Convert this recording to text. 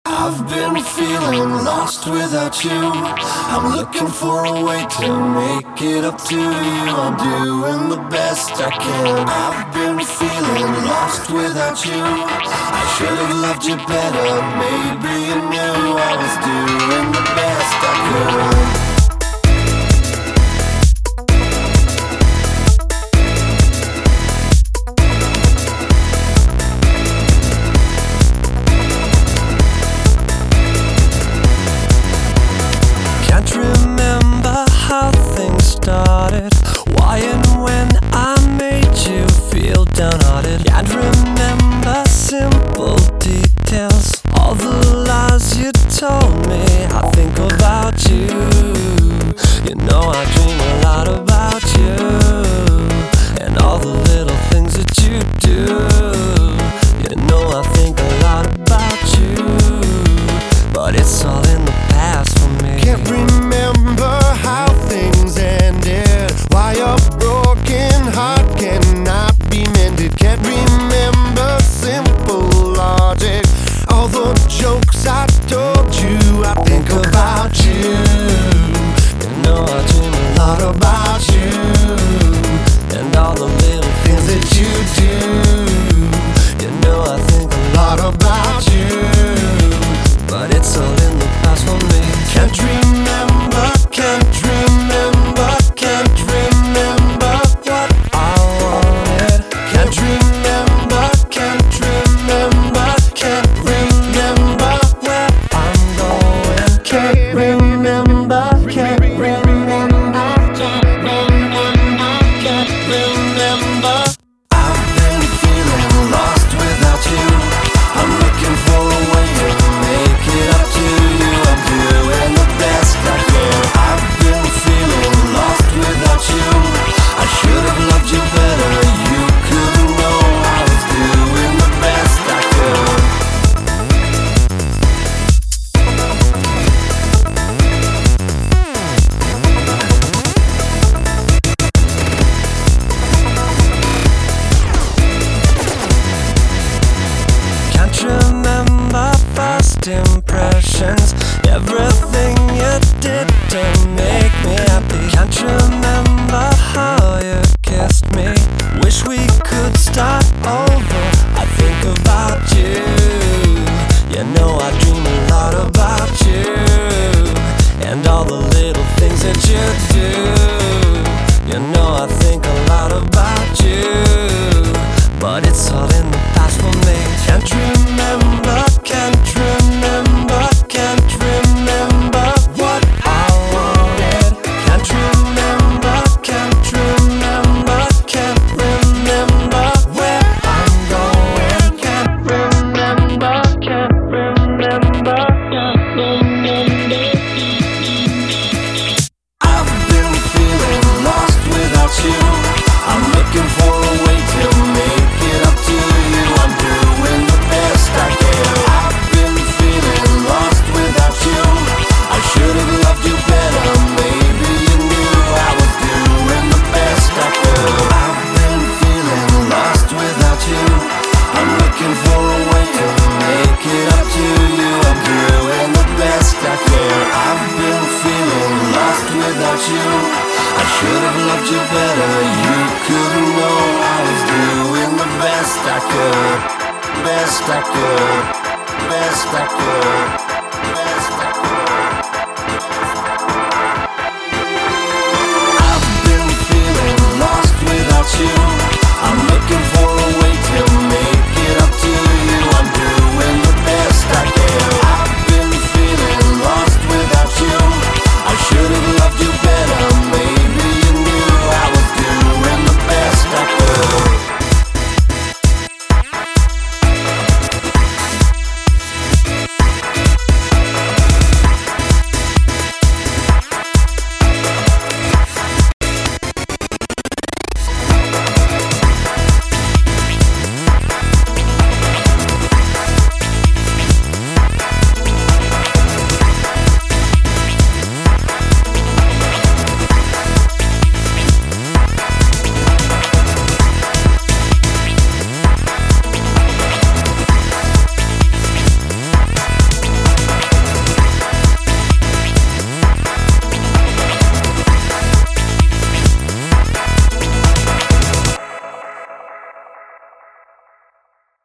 I've been feeling lost without you. I'm looking for a way to make it up to you. I'm doing the best I can. I've been feeling lost without you. I should have loved you better. Maybe you knew I was doing the best I could. Started. Why and when I made you feel downhearted. Can't remember simple details. All the lies you told me. I think about you. You know I dream a lot about you, and all the little things that you do. You know I think a lot about you, but it's all in the past for me. Can't remember how things ended. Why a broken heart cannot be mended. Can't remember simple logic. All the jokes I told you. I think about you. You know I dream a lot about you, and all the little things that you do. You know I think a lot about you, but it's all in the past for me. Can't remember, can't remember, can't remember what I wanted. Can't remember, can't remember, can't remember where I'm going. Can't remember, can't remember, can't remember, can't remember. I've been feeling lost without you. I'm looking for a way to make it up to you. I'm doing the best I can. I've been feeling lost without you. I should have loved you better. You couldn't know I was doing the best I could. Can't remember first impressions. Everything you did to make me happy. Can't remember how you kissed me. Wish we could start over. I think about you. You know I dream a lot about you, and all the little things that you do. You know I think a lot about you, but it's all in the past for me. Can't remember, can't remember, can't remember what I wanted. Can't remember, can't remember, can't remember where I'm going. Can't remember, can't remember, can't remember. I've been feeling lost without you. I'm looking for a way to make it up to you. I'm doing the best I can. I've been feeling lost without you. I should have loved you better. Maybe you knew I was doing the best I could. I've been feeling lost without you. I'm looking for a way to make it up to you. I'm doing the best I can. I've been feeling lost without you. I should have loved you better. You couldn't know I was doing the best I could. Best I could. Best I could.